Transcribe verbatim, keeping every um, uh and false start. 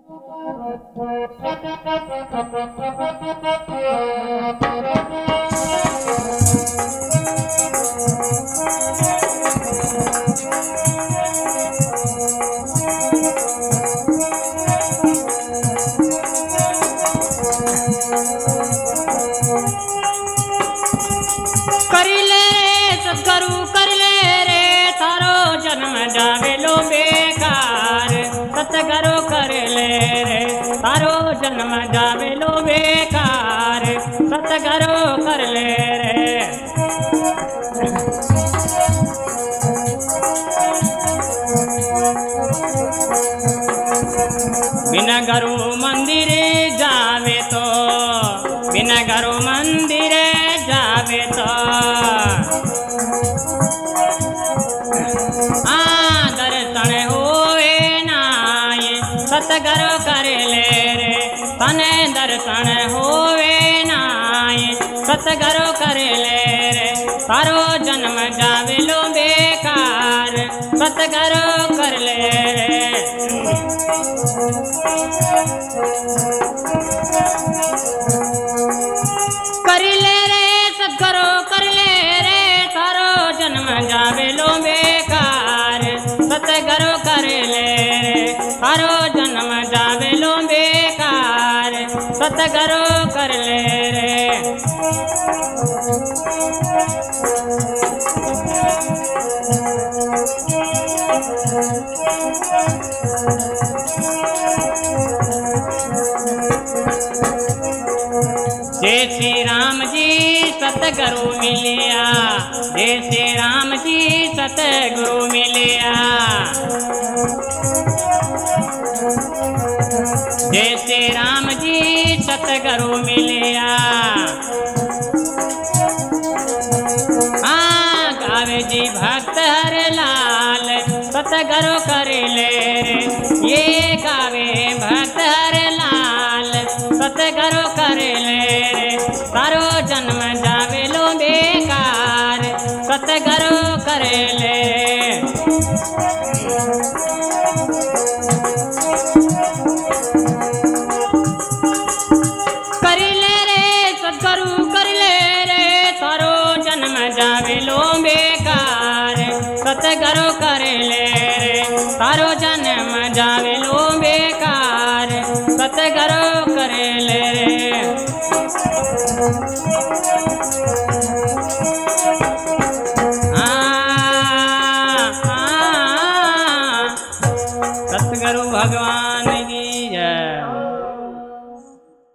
सतगुरु कर ले रे तारो जन्म जावे लो बेकार। सतगुरु कर ले रे बिना गुरु मंदिर जावे तो बिना गुरु मंदिर जावे तो सतगुरु कर ले रे तने दर्शन होवे नाय। सतगुरु कर ले रे तारो जन्म जावे लो बेकार। सतगुरु कर ले रे कर ले रे सतगुरु कर ले रे तारो जन्म जावे लो बेकार। सतगुरु कर ले रे तारो जन्म जावे लो बेकार। सतगुरु कर ले रे जय श्री राम जी सतगुरु मिलिया। जय श्री राम जी सतगुरु मिलिया। जय श्री राम जी सतगुरु मिलिया। हाँ गावे जी भक्त हर लाल सतगुरु कर ले रे। ये गावे भक्त हर लाल सतगुरु कर ले रे तारो जन्म जावे लो बेकार। सतगुरु कर ले सतगुरु कर ले रे तारो जन्म जावे लो बेकार। सतगुरु कर ले रे